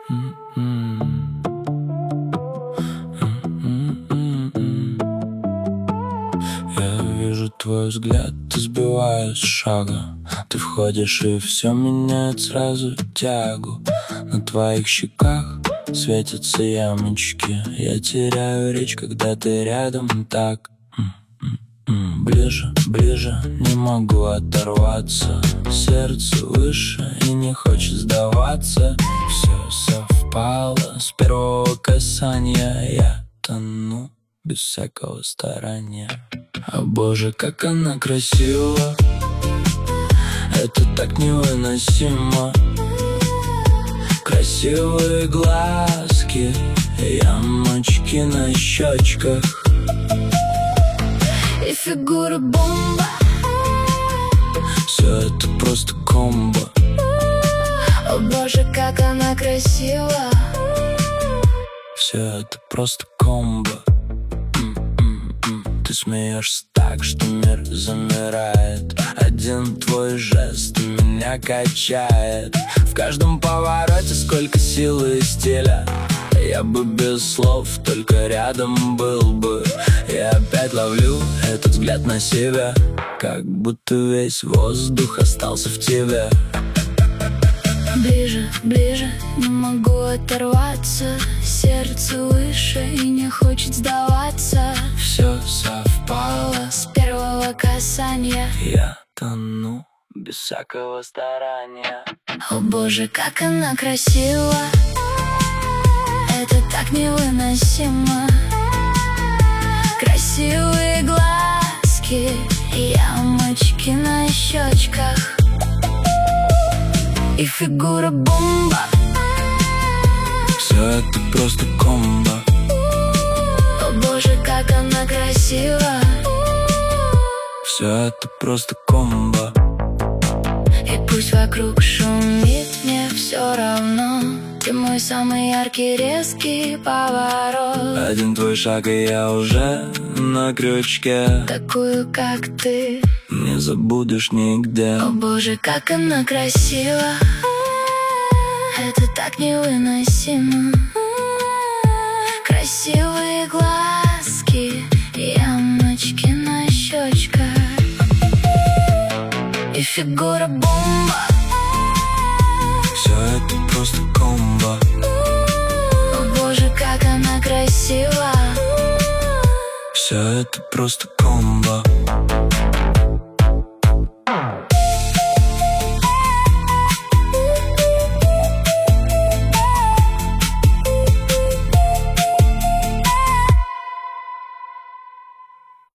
Я вижу твой взгляд, ты сбиваешь шага. Ты входишь и все меняет сразу тягу. На твоих щеках светятся ямочки. Я теряю речь, когда ты рядом так. Ближе, ближе, не могу оторваться. Сердце выше и не хочет сдаваться. Все совпало с первого касания. Я тону без всякого старания. О боже, как она красива. Это так невыносимо. Красивые глазки, ямочки на щечках и фигура бомба. Все это просто комбо. О боже, как она красива. Все это просто комбо. Ты смеешься так, что мир замирает. Один твой жест меня качает. В каждом повороте сколько силы и стиля. Я бы без слов, только рядом был бы. Я опять ловлю этот взгляд на себя, как будто весь воздух остался в тебе. Ближе, ближе, не могу оторваться. Сердце выше и не хочет сдаваться. Все совпало с первого касания. Я тону без всякого старания. О боже, как она красива. Это так невыносимо. Красивые глазки, ямочки на щечках и фигура бомба. Все это просто комбо. О боже, как она красива. Все это просто комбо. И пусть вокруг шумит, мне все равно. Ты мой самый яркий, резкий поворот. Один твой шаг, и я уже на крючке. Такую, как ты, не забудешь нигде. О боже, как она красива. Это так невыносимо. Красивые глазки, ямочки на щечках и фигура бомба. Все это просто комбо. О боже, как она красива. Все это просто